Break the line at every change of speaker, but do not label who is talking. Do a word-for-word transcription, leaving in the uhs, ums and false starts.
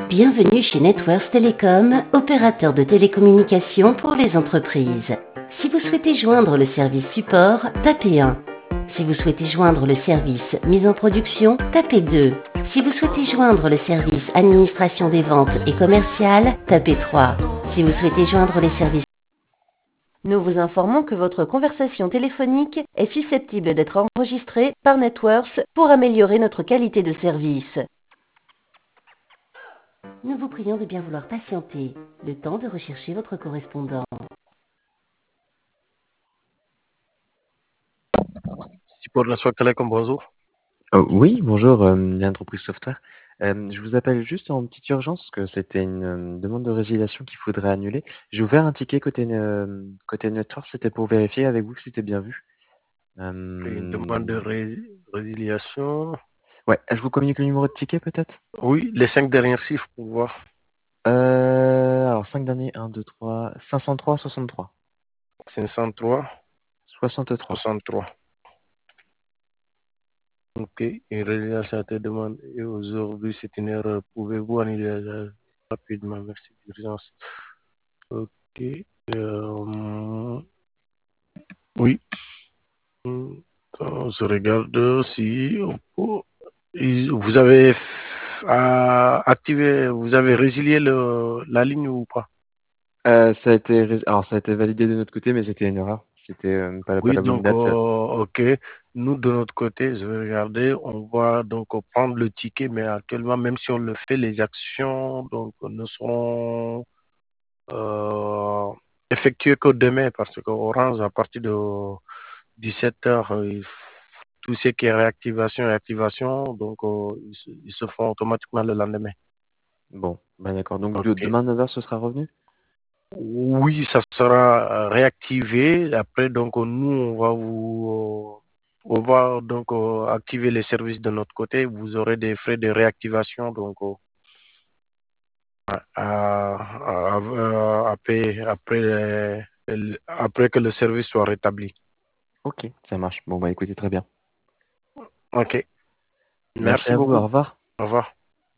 Bienvenue chez Networks Telecom, opérateur de télécommunications pour les entreprises. Si vous souhaitez joindre le service support, tapez un. Si vous souhaitez joindre le service mise en production, tapez deux. Si vous souhaitez joindre le service administration des ventes et commerciales, tapez trois. Si vous souhaitez joindre les services... Nous vous informons que votre conversation téléphonique est susceptible d'être enregistrée par Networks pour améliorer notre qualité de service. Nous vous prions de bien vouloir patienter, le temps de rechercher votre correspondant.
Support de la Swag Telecom, bonjour.
Oh, oui, bonjour, euh, l'entreprise software. Euh, je vous appelle juste en petite urgence parce que c'était une euh, demande de résiliation qu'il faudrait annuler. J'ai ouvert un ticket côté, euh, côté network, c'était pour vérifier avec vous que c'était bien vu. Euh,
Une demande de ré- résiliation.
Ouais, je vous communique le numéro de ticket peut-être.
Oui, les cinq derniers chiffres pour voir.
euh, Alors, cinq derniers, un, deux, trois, cinq cent trois, soixante-trois.
cinq cent trois,
soixante-trois.
soixante-trois. Ok, une résiliation a été demandée et aujourd'hui c'est une erreur. Pouvez-vous annuler la- rapidement? Merci d'urgence. Ok. euh, Oui. On se regarde si on peut- vous avez f- à- activé, vous avez résilié le, la ligne ou pas?
Euh, ça a été, rés- alors ça a été validé de notre côté, mais c'était une erreur. C'était euh, pas, la- pas
Oui,
la bonne
donc,
date.
euh, ok. Nous, de notre côté, je vais regarder, on va donc prendre le ticket, mais actuellement, même si on le fait, les actions donc, ne seront euh, effectuées que demain, parce qu'Orange, à partir de dix-sept heures, il f- tout ce qui est réactivation et activation, donc, euh, ils, se, ils se font automatiquement le lendemain.
Bon, bah d'accord. Donc de-
Ok.
demain neuf heures, ce sera revenu?
Oui, ça sera euh, réactivé. Après, donc, nous, on va vous, euh, on va donc euh, activer les services de notre côté. Vous aurez des frais de réactivation, donc, euh, à, à- à- à payer après, les- après que le service soit rétabli.
Ok, ça marche. Bon, bah écoutez, très bien.
OK.
Merci
Merci
à vous, au
beaucoup.
revoir.
Au revoir.